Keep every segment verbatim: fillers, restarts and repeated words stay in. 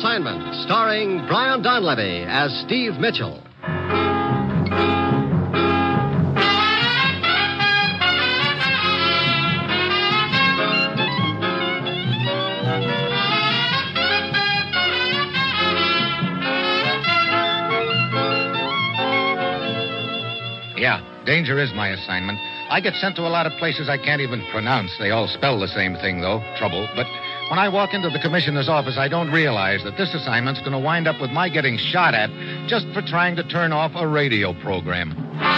Assignment, starring Brian Donlevy as Steve Mitchell. Yeah, danger is my assignment. I get sent to a lot of places I can't even pronounce. They all spell the same thing, though, trouble. But when I walk into the commissioner's office, I don't realize that this assignment's going to wind up with my getting shot at just for trying to turn off a radio program.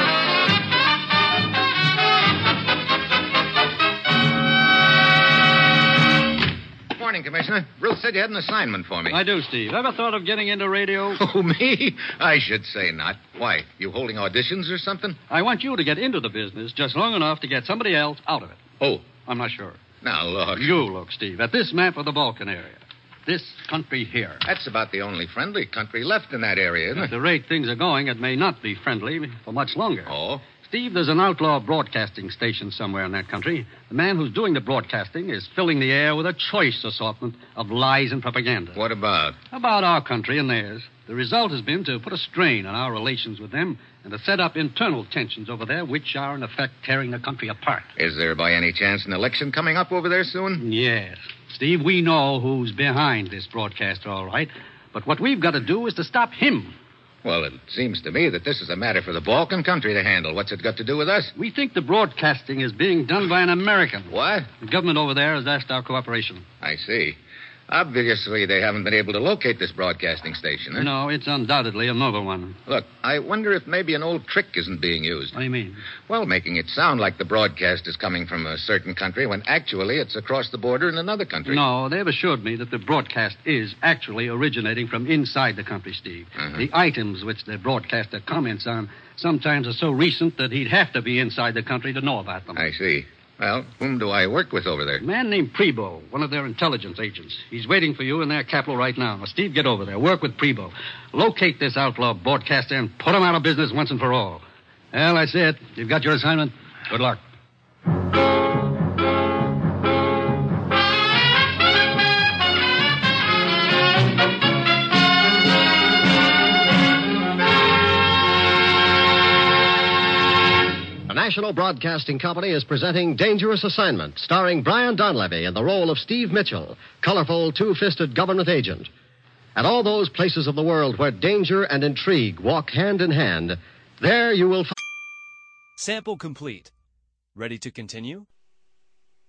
Morning, Commissioner. Ruth said you had an assignment for me. I do, Steve. Ever thought of getting into radio? Oh, me? I should say not. Why, you holding auditions or something? I want you to get into the business just long enough to get somebody else out of it. Oh. I'm not sure. Now, look. You look, Steve, at this map of the Balkan area. This country here. That's about the only friendly country left in that area, isn't At it? the rate things are going, it may not be friendly for much longer. Oh? Steve, there's an outlaw broadcasting station somewhere in that country. The man who's doing the broadcasting is filling the air with a choice assortment of lies and propaganda. What about? About our country and theirs. The result has been to put a strain on our relations with them and to set up internal tensions over there, which are, in effect, tearing the country apart. Is there, by any chance, an election coming up over there soon? Yes. Steve, we know who's behind this broadcaster, all right. But what we've got to do is to stop him. Well, it seems to me that this is a matter for the Balkan country to handle. What's it got to do with us? We think the broadcasting is being done by an American. What? The government over there has asked our cooperation. I see. Obviously, they haven't been able to locate this broadcasting station, huh? No, it's undoubtedly a novel one. Look, I wonder if maybe an old trick isn't being used. What do you mean? Well, making it sound like the broadcast is coming from a certain country when actually it's across the border in another country. No, they've assured me that the broadcast is actually originating from inside the country, Steve. Uh-huh. The items which the broadcaster comments on sometimes are so recent that he'd have to be inside the country to know about them. I see. Well, whom do I work with over there? A man named Prebo, one of their intelligence agents. He's waiting for you in their capital right now. Now, Steve, get over there. Work with Prebo. Locate this outlaw broadcaster and put him out of business once and for all. Well, that's it. You've got your assignment. Good luck. The National Broadcasting Company is presenting Dangerous Assignment, starring Brian Donlevy in the role of Steve Mitchell, colorful, two-fisted government agent. At all those places of the world where danger and intrigue walk hand in hand, there you will find... Sample complete. Ready to continue?